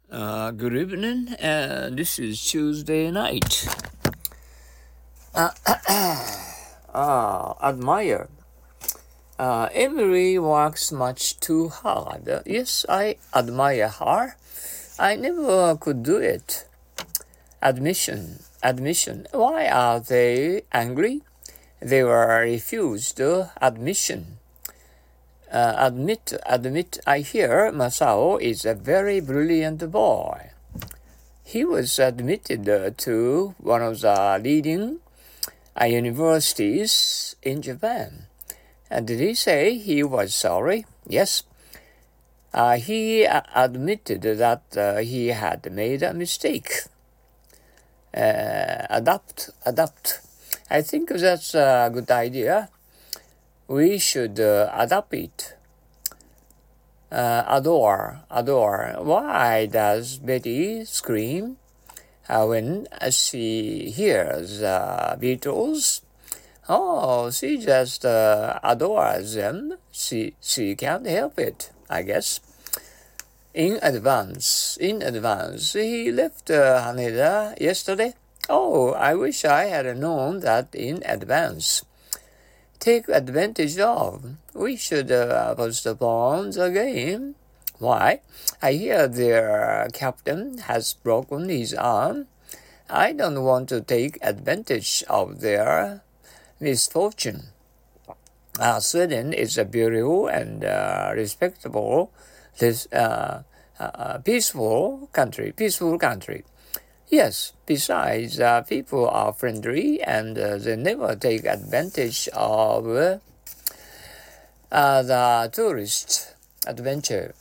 Good evening. This is Tuesday night. Admire. Emily works much too hard. Yes, I admire her. I never could do it. Admission. Why are they angry? They were refused admission. Admit. I hear Masao is a very brilliant boy. He was admitted to one of the leading universities in Japan. Did he say he was sorry? Yes. He admitted that he had made a mistake. Adapt. I think that's a good idea. We should adapt it. Adore. Why does Betty scream when she hears Beatles? Oh, she just adores them. She can't help it, I guess. In advance. He left Haneda yesterday. Oh, I wish I had known that in advance. Take advantage of. We should postpone the game. Why? I hear their captain has broken his arm. I don't want to take advantage of their misfortune. Sweden is a beautiful and respectable, peaceful country. Yes, besides, people are friendly and they never take advantage of the tourist adventure.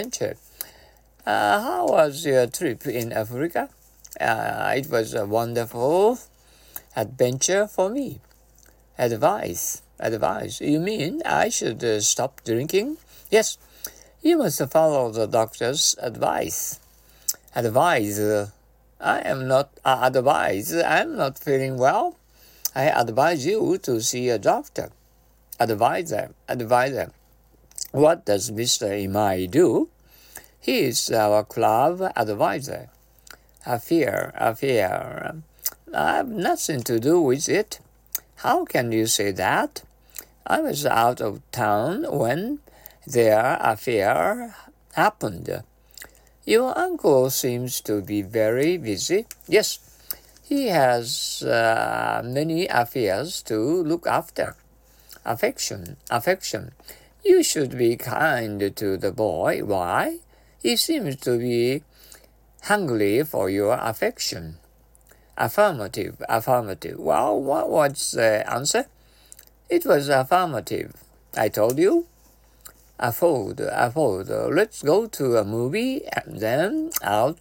How was your trip in Africa? It was a wonderful adventure for me. Advice. You mean I should stop drinking? Yes, you must follow the doctor's advice. I am not I'm not feeling well. I advise you to see a doctor. Advisor. What does Mr. Imai do? He is our club advisor. Affair. I have nothing to do with it. How can you say that? I was out of town when their affair happened. Your uncle seems to be very busy. Yes, he has many affairs to look after. Affection. You should be kind to the boy. Why? He seems to be hungry for your affection. Affirmative. Well, what was the answer? It was affirmative. I told you. Afford. Let's go to a movie and then out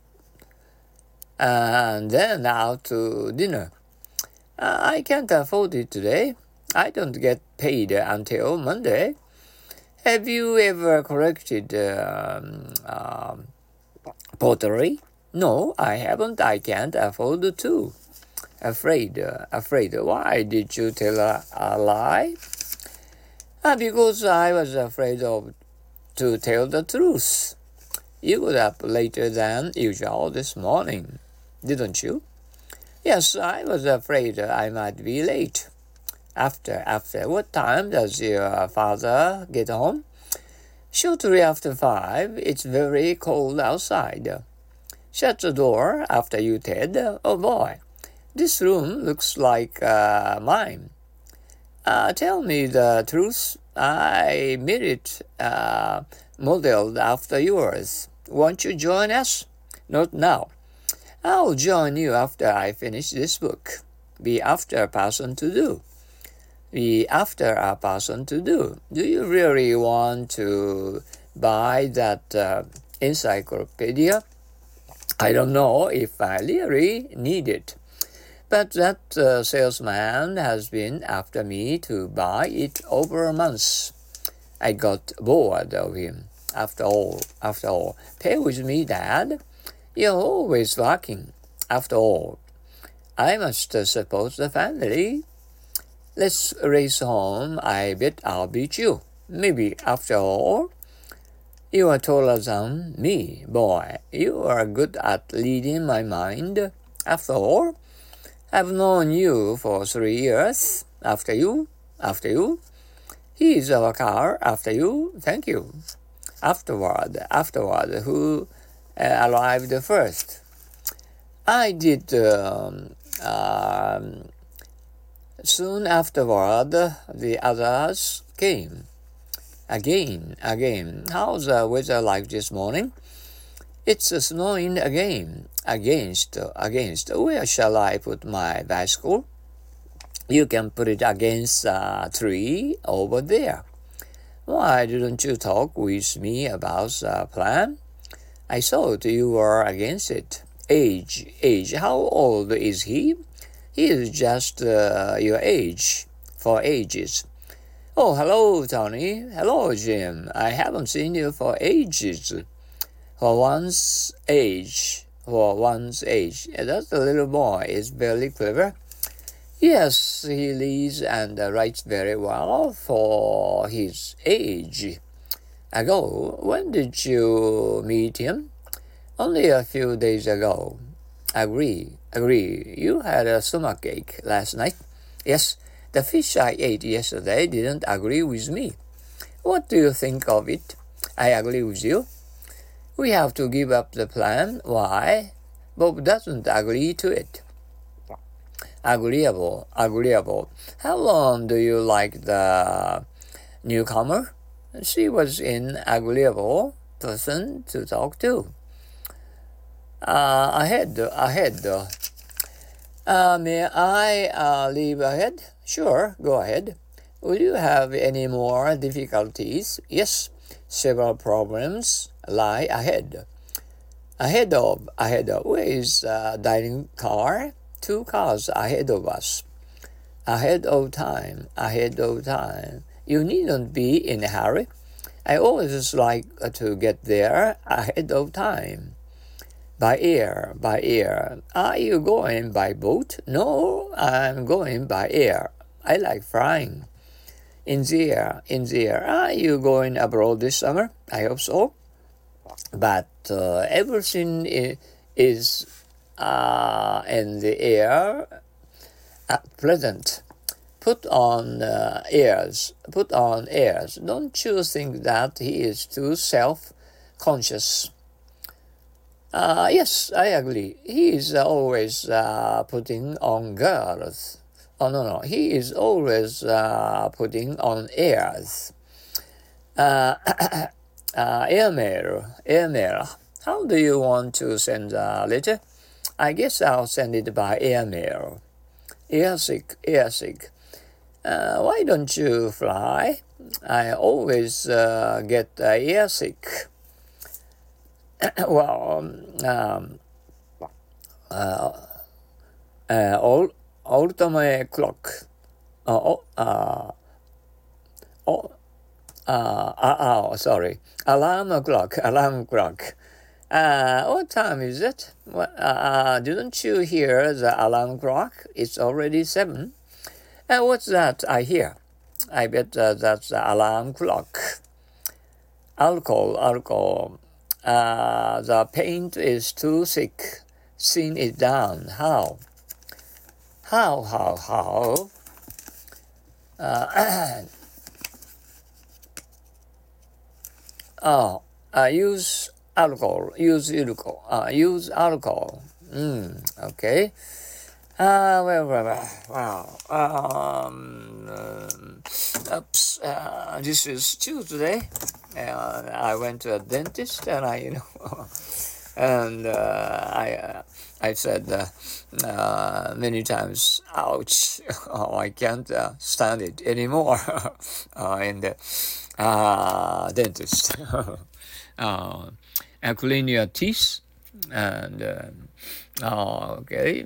to dinner. I can't afford it today. I don't get paid until Monday. Have you ever collected pottery? No, I haven't. I can't afford to. Afraid. Why did you tell a lie? Because I was afraid to tell the truth. You got up later than usual this morning, didn't you? Yes, I was afraid I might be late. After. What time does your father get home? Shortly after 5. It's very cold outside. Shut the door after you, Ted. Oh boy, this room looks like mine. Tell me the truth. I made it modeled after yours. Won't you join us? Not now. I'll join you after I finish this book. Be after a person to do. Do you really want to buy that encyclopedia? I don't know if I really need it. But that salesman has been after me to buy it over a month. I got bored of him. After all, pay with me, Dad. You're always working. After all, I must support the family. Let's race home. I bet I'll beat you. Maybe, after all, You are taller than me, boy. You are good at reading my mind. After all, I've known you for 3 years. After you. He's our car. After you. Thank you. Afterward, who arrived first? I did. Soon afterward, the others came. Again. How's the weather like this morning? It's snowing again. Against. Where shall I put my bicycle? You can put it against a tree over there. Why didn't you talk with me about the plan? I thought you were against it. Age. How old is he? He is just your age. For ages. Oh, hello, Tony. Hello, Jim. I haven't seen you for ages. For one's age. That little boy is very clever. Yes, he reads and writes very well for his age. Ago, when did you meet him? Only a few days ago. Agree. You had a stomachache last night? Yes, the fish I ate yesterday didn't agree with me. What do you think of it? I agree with you. We have to give up the plan. Why? Bob doesn't agree to it. Agreeable. How long do you like the newcomer? She was an agreeable person to talk to. Ahead. May I leave ahead? Sure, go ahead. Will you have any more difficulties? Yes, several problems lie ahead. Ahead of. Where is the dining car? 2 cars ahead of us. Ahead of time. You needn't be in a hurry. I always like to get there ahead of time. By air. Are you going by boat? No, I'm going by air. I like flying. In the air. Are you going abroad this summer? I hope so. But everything is in the air at present. Put on airs. Don't you think that he is too self-conscious? Yes, I agree. He is always putting on girls. Oh, no. He is always putting on airs. Airmail. How do you want to send a letter? I guess I'll send it by airmail. Airsick. Why don't you fly? I always get airsick. Ultimate clock. Sorry. Alarm clock. What time is it? Didn't you hear the alarm clock? It's already 7. What's that I hear? I bet that's the alarm clock. Alcohol. The paint is too thick. Thin it down. How? Use alcohol. Okay. Oops. This is Tuesday. I went to a dentist, and I said many times, "Ouch! I can't stand it anymore." In the dentist. Clean your teeth, and okay.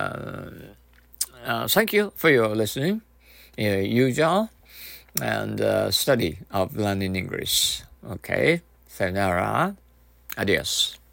Thank you for your listening. Usual and study of learning English. Okay. Sayonara. Adios.